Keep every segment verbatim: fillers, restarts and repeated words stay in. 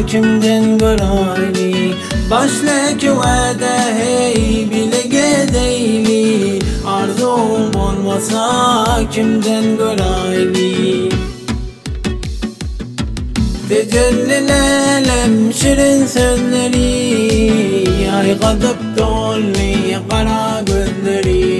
kimden görayli, başlaki vade hey bile gedeyli, arzum olmasa kimden görayli. Tecellilelem şirin sözleri, aygadıp dolli kara gözleri.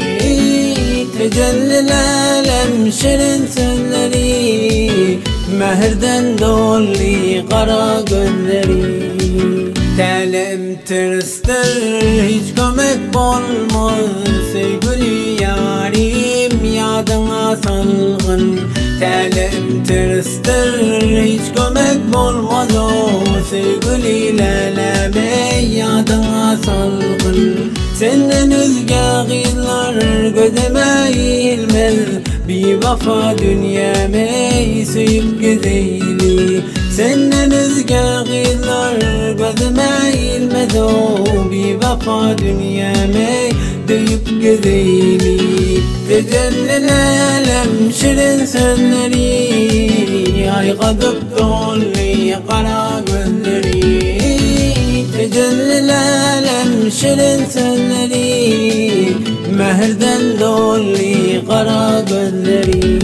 Tecellilelem şirin sözleri, mehirden dolli kara gözleri. Telim tırstır hiç kömek olmaz, sevgili yarim yadına salgın. Telim tırstır hiç kömek olmaz, o sevgili leleme yadına salgın. Senden özge gıylar gözeme ilmez, bir vafa dünyame söyüp güzeyli. Senden özge gıylar gözeme ilmez, o bir vafa dünyame döyüp güzeyli. Tecellilelem şirin sözleri, aygadıp dolli kara gözleri. Tecellilelem şirin sözleri, mehirden dolli kara gözleri.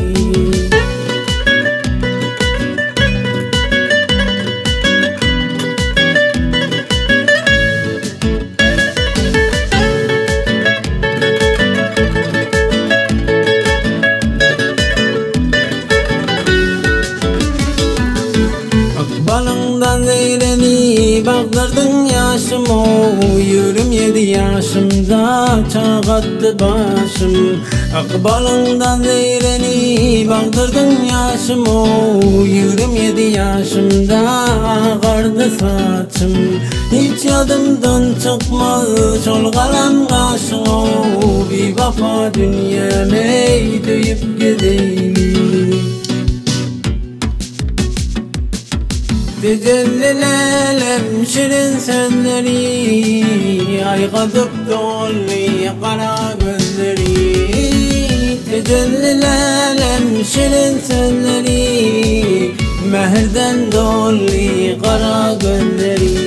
Balından zeyreni baktırdın yaşımı, yürüm yedi yaşımda çağattı başım. Akbalından zeyreni baktırdın yaşımı, yürüm yedi yaşımda ağardı saçım. Hiç yadımdan çıkmaz çolgalan kaşım, bir vafa dünyame döyüp gideyli. Tecellilelem şirin sözleri, aygadıp dolli kara gözleri. Tecellilelem şirin sözleri, mehirden dolli kara gözleri.